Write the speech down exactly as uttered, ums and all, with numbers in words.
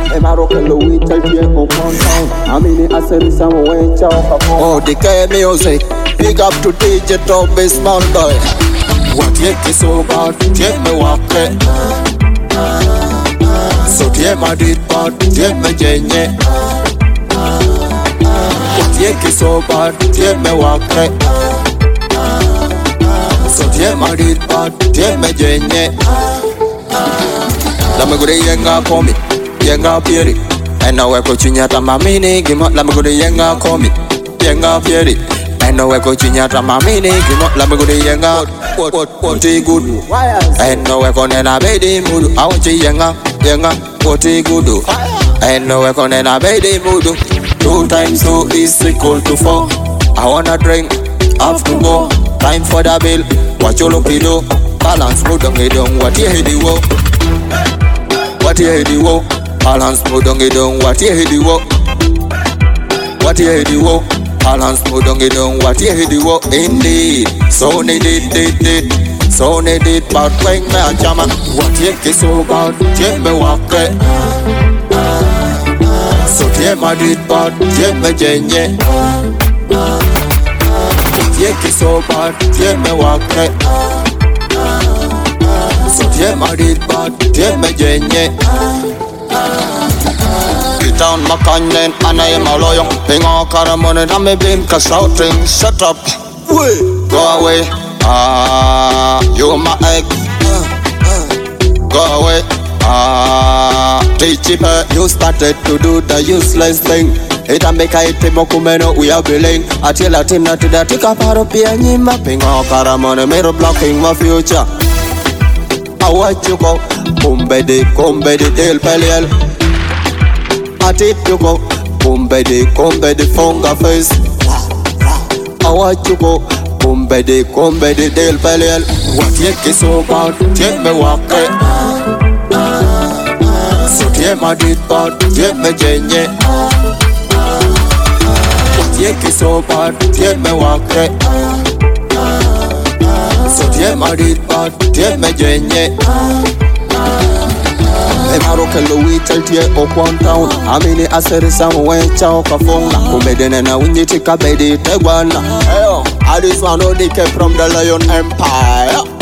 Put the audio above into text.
Emaroke Louis Chaltier on Town. I mean, I said it's a way chow. Oh, the K music. Big up to D J Toby Small Boy. What you kiss so bad, take me walk it. So take my deed part, take me jenye. What you kiss so bad, take me walk it. So take my deed part, take me jenye. Let me go to Yenga call me, Yenga Pieri. And now we're coaching at a mamini, give up, let me go to Yenga call me, Yenga Pieri. And now we're coaching at a mamini, give up, let me go to Yenga, what, what, what, good. And now we're going to baby mood, I want you Yenga, Yenga, what good. And now we're going to baby mood. Two times two is equal to four. I wanna drink, have to go. Time for the bill, what you looking do? Balance mood on it on what you hear the wo. What you hear the wo? Balance mood on it on what you hear the wo. What you hear the wo? Balance mood on it on what you hear the wo. Indeed, so they did, did, did. So they did, but when me a jam, what you kiss so bad, take me walk it. So take my did bad, take me jenye. Take it so bad, take me walk it. So take my did bad, take me jenye. Get down my canyon and I am a lawyer. Ping all caramon and I'm a bin shouting, shut up, go away. Ah, you're my egg. Go away. Ah, teach it. You started to do the useless thing. Ita meka ite mokumeno uya billing. Atila tina tida tika paro pia nyima. Pingo karamone mero blocking my future. I want you go. Kumbedi, kumbedi del peliel. Atit you go. Kumbedi, kumbedi funga face. I want you go. Kumbedi, kumbedi del peliel. What you kiss so bad, take me walk it. So take my deed bad, take me jenye. Take it so bad, take me walk it. So take my deed bad, take me jenye. Emaroke Louis Chaltier on Town. I mean, I said it's a way chow kafong. Kumedene na winji tika bedi tegwana. Hey, I just want to decay from the Lion Empire.